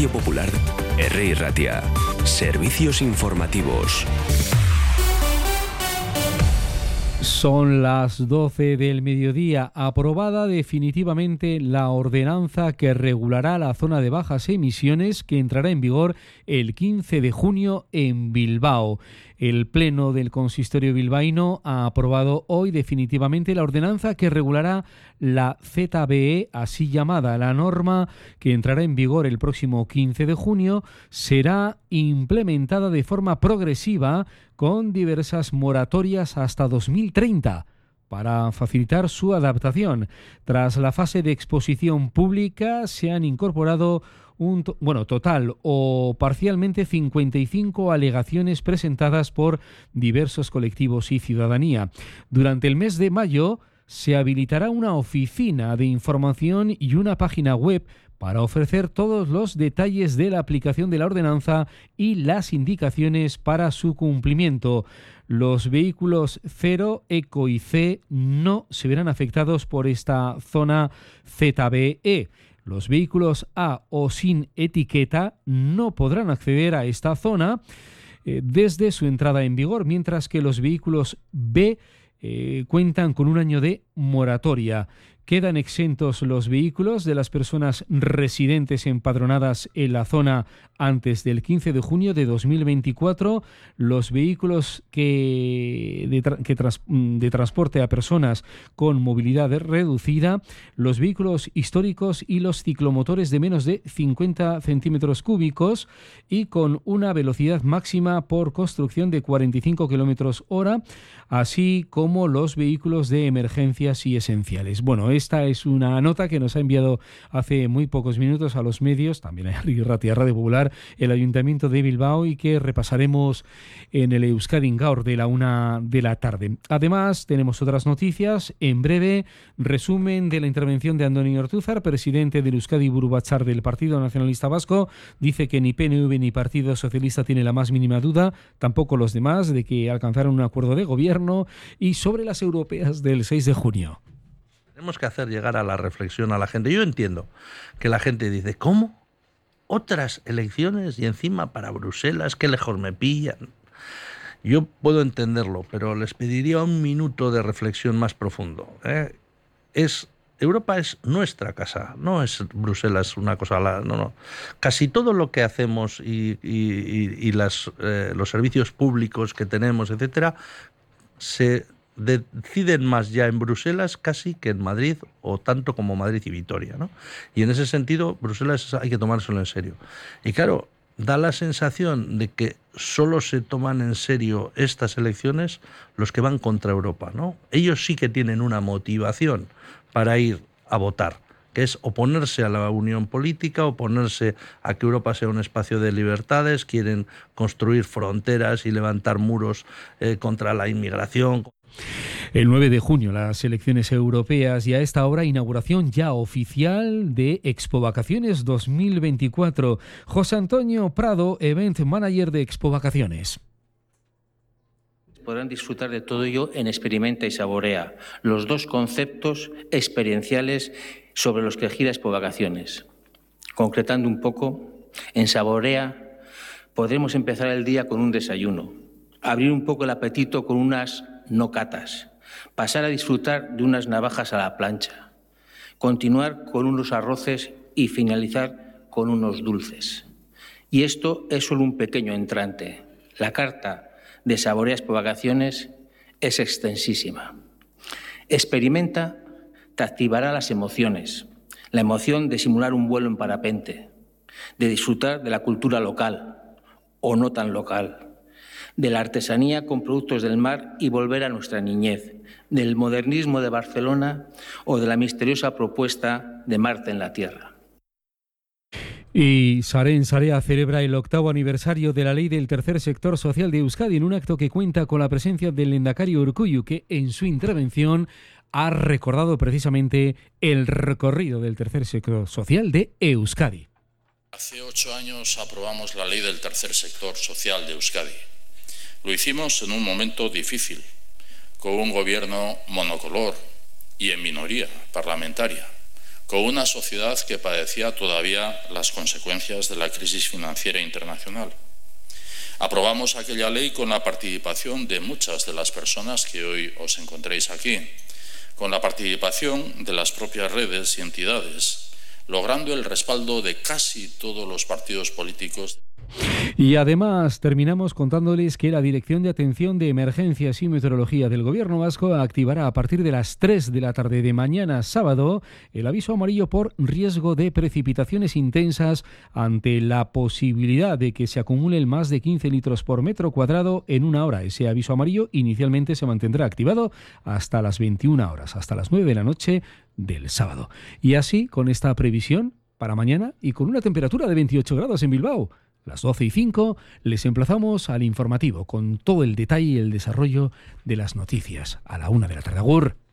Radio Popular, R. Ratia. Servicios informativos. Son las 12 del mediodía. Aprobada definitivamente la ordenanza que regulará la zona de bajas emisiones, que entrará en vigor el 15 de junio en Bilbao. El Pleno del Consistorio bilbaíno ha aprobado hoy definitivamente la ordenanza que regulará la ZBE, así llamada. La norma, que entrará en vigor el próximo 15 de junio, será implementada de forma progresiva con diversas moratorias hasta 2030 para facilitar su adaptación. Tras la fase de exposición pública se han incorporado total o parcialmente 55 alegaciones presentadas por diversos colectivos y ciudadanía. Durante el mes de mayo se habilitará una oficina de información y una página web para ofrecer todos los detalles de la aplicación de la ordenanza y las indicaciones para su cumplimiento. Los vehículos 0, Eco y C no se verán afectados por esta zona ZBE. Los vehículos A o sin etiqueta no podrán acceder a esta zona desde su entrada en vigor, mientras que los vehículos B cuentan con un año de moratoria. Quedan exentos los vehículos de las personas residentes empadronadas en la zona antes del 15 de junio de 2024, los vehículos de transporte a personas con movilidad reducida, los vehículos históricos y los ciclomotores de menos de 50 centímetros cúbicos y con una velocidad máxima por construcción de 45 kilómetros hora, así como los vehículos de emergencias y esenciales. Bueno, esta es una nota que nos ha enviado hace muy pocos minutos a los medios, también a Ratia, Radio Popular, el Ayuntamiento de Bilbao, y que repasaremos en el Euskadi Gaur de la 1 de la tarde. Además, tenemos otras noticias. En breve, resumen de la intervención de Andoni Ortúzar, presidente del Euskadi Buru Batzar del Partido Nacionalista Vasco. Dice que ni PNV ni Partido Socialista tiene la más mínima duda, tampoco los demás, de que alcanzaron un acuerdo de gobierno, y sobre las europeas del 6 de junio. Tenemos que hacer llegar a la reflexión a la gente. Yo entiendo que la gente dice, ¿cómo? ¿Otras elecciones? Y encima para Bruselas, qué lejos me pillan. Yo puedo entenderlo, pero les pediría un minuto de reflexión más profundo. Europa es nuestra casa, no es Bruselas una cosa. No. Casi todo lo que hacemos y los servicios públicos que tenemos, etcétera, se deciden más ya en Bruselas casi que en Madrid, o tanto como Madrid y Vitoria, ¿no? Y en ese sentido, Bruselas hay que tomárselo en serio. Y claro, da la sensación de que solo se toman en serio estas elecciones los que van contra Europa, ¿no? Ellos sí que tienen una motivación para ir a votar, que es oponerse a la unión política, oponerse a que Europa sea un espacio de libertades, quieren construir fronteras y levantar muros contra la inmigración. El 9 de junio, las elecciones europeas, y a esta hora inauguración ya oficial de Expo Vacaciones 2024. José Antonio Prado, Event Manager de Expo Vacaciones. Podrán disfrutar de todo ello en Experimenta y Saborea, los dos conceptos experienciales sobre los que gira Expo Vacaciones. Concretando un poco, en Saborea podremos empezar el día con un desayuno, abrir un poco el apetito con unas no catas, pasar a disfrutar de unas navajas a la plancha, continuar con unos arroces y finalizar con unos dulces. Y esto es solo un pequeño entrante. La carta de Saborea Expo Vacaciones es extensísima. Experimenta te activará las emociones, la emoción de simular un vuelo en parapente, de disfrutar de la cultura local o no tan local, de la artesanía con productos del mar y volver a nuestra niñez, del modernismo de Barcelona o de la misteriosa propuesta de Marte en la Tierra. Y Sarén Sarea celebra el 8º aniversario de la Ley del Tercer Sector Social de Euskadi en un acto que cuenta con la presencia del lehendakari Urkullu, que en su intervención ha recordado precisamente el recorrido del tercer sector social de Euskadi. Hace 8 años aprobamos la Ley del Tercer Sector Social de Euskadi. Lo hicimos en un momento difícil, con un gobierno monocolor y en minoría parlamentaria, con una sociedad que padecía todavía las consecuencias de la crisis financiera internacional. Aprobamos aquella ley con la participación de muchas de las personas que hoy os encontréis aquí, con la participación de las propias redes y entidades, logrando el respaldo de casi todos los partidos políticos. Y además terminamos contándoles que la Dirección de Atención de Emergencias y Meteorología del Gobierno Vasco activará a partir de las 3 de la tarde de mañana sábado el aviso amarillo por riesgo de precipitaciones intensas ante la posibilidad de que se acumulen más de 15 litros por metro cuadrado en una hora. Ese aviso amarillo inicialmente se mantendrá activado hasta las 21 horas, hasta las 9 de la noche del sábado. Y así, con esta previsión para mañana y con una temperatura de 28 grados en Bilbao, las 12:05, les emplazamos al informativo con todo el detalle y el desarrollo de las noticias a la 1 de la tarde. Agur.